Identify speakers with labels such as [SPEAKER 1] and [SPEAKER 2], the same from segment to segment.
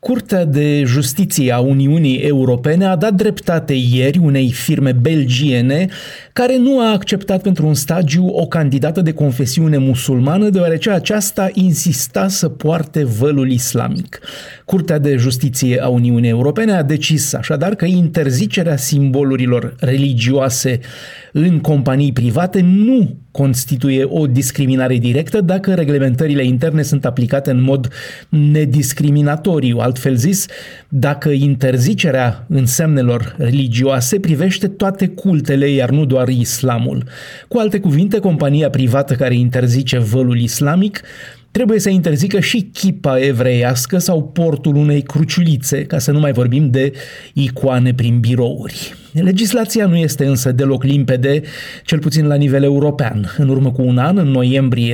[SPEAKER 1] Curtea de Justiție a Uniunii Europene a dat dreptate ieri unei firme belgiene care nu a acceptat pentru un stagiu o candidată de confesiune musulmană, deoarece aceasta insista să poarte vălul islamic. Curtea de Justiție a Uniunii Europene a decis așadar că interzicerea simbolurilor religioase în companii private nu constituie o discriminare directă dacă reglementările interne sunt aplicate în mod nediscriminatoriu. Altfel zis, dacă interzicerea însemnelor religioase privește toate cultele, iar nu doar islamul. Cu alte cuvinte, compania privată care interzice vălul islamic trebuie să interzică și chipa evreiască sau portul unei cruciulițe, ca să nu mai vorbim de icoane prin birouri. Legislația nu este însă deloc limpede, cel puțin la nivel european. În urmă cu un an, în noiembrie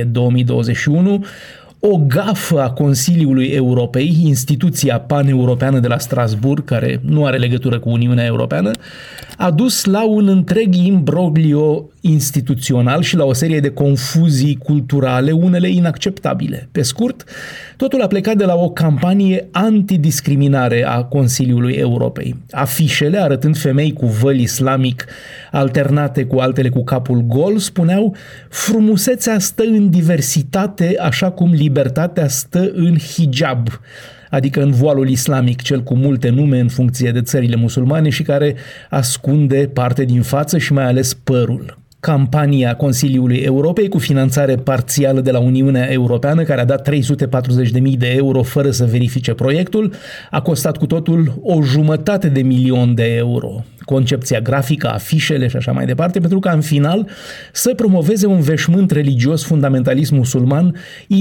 [SPEAKER 1] 2021, o gafă a Consiliului Europei, instituția paneuropeană de la Strasbourg, care nu are legătură cu Uniunea Europeană, a dus la un întreg imbroglio instituțional și la o serie de confuzii culturale, unele inacceptabile. Pe scurt, totul a plecat de la o campanie antidiscriminare a Consiliului Europei. Afișele arătând femei cu văl islamic alternate cu altele cu capul gol spuneau: frumusețea stă în diversitate, așa cum libertatea stă în hijab, adică în voalul islamic, cel cu multe nume în funcție de țările musulmane și care ascunde parte din față și mai ales părul. Campania Consiliului Europei, cu finanțare parțială de la Uniunea Europeană, care a dat 340.000 de euro fără să verifice proiectul, a costat cu totul 1,5 milion de euro. Concepția grafică, afișele și așa mai departe, pentru ca în final să promoveze un veșmânt religios fundamentalist musulman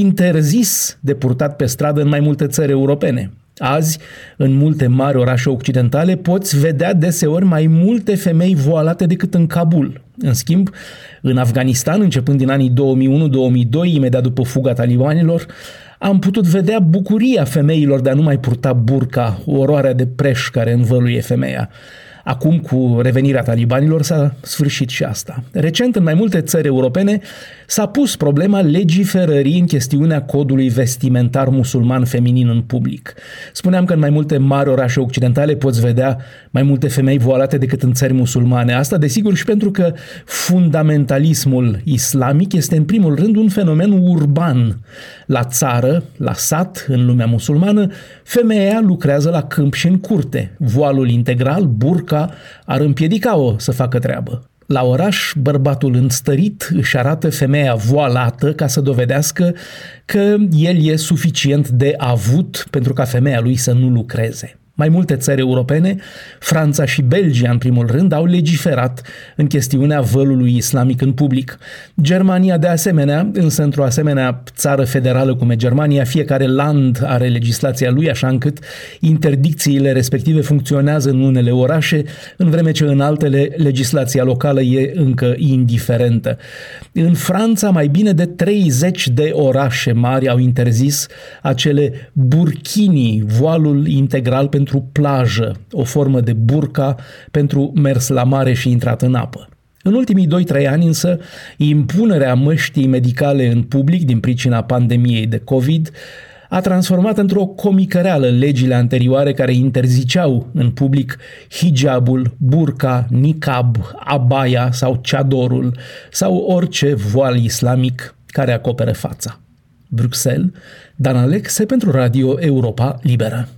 [SPEAKER 1] interzis de purtat pe stradă în mai multe țări europene. Azi, în multe mari orașe occidentale, poți vedea deseori mai multe femei voalate decât în Kabul. În schimb, în Afganistan, începând din anii 2001-2002, imediat după fuga talibanilor, am putut vedea bucuria femeilor de a nu mai purta burka, oroarea de preș care învăluie femeia. Acum, cu revenirea talibanilor, s-a sfârșit și asta. Recent, în mai multe țări europene, s-a pus problema legiferării în chestiunea codului vestimentar musulman feminin în public. Spuneam că în mai multe mari orașe occidentale poți vedea mai multe femei voalate decât în țări musulmane. Asta, desigur, și pentru că fundamentalismul islamic este, în primul rând, un fenomen urban. La țară, la sat, în lumea musulmană, femeia lucrează la câmp și în curte. Voalul integral, burka, ar împiedica-o să facă treabă. La oraș, bărbatul înstărit își arată femeia voalată ca să dovedească că el e suficient de avut pentru ca femeia lui să nu lucreze. Mai multe țări europene, Franța și Belgia în primul rând, au legiferat în chestiunea vălului islamic în public. Germania de asemenea, însă într-o asemenea țară federală cum e Germania, fiecare land are legislația lui, așa încât interdicțiile respective funcționează în unele orașe, în vreme ce în altele legislația locală e încă indiferentă. În Franța, mai bine de 30 de orașe mari au interzis acele burkini, voalul integral pentru plajă, o formă de burca pentru mers la mare și intrat în apă. În ultimii 2-3 ani însă, impunerea măștii medicale în public din pricina pandemiei de COVID a transformat într-o comicăreală legile anterioare care interziceau în public hijabul, burka, niqab, abaya sau chadorul sau orice voal islamic care acoperă fața. Bruxelles, Dan Alexe pentru Radio Europa Liberă.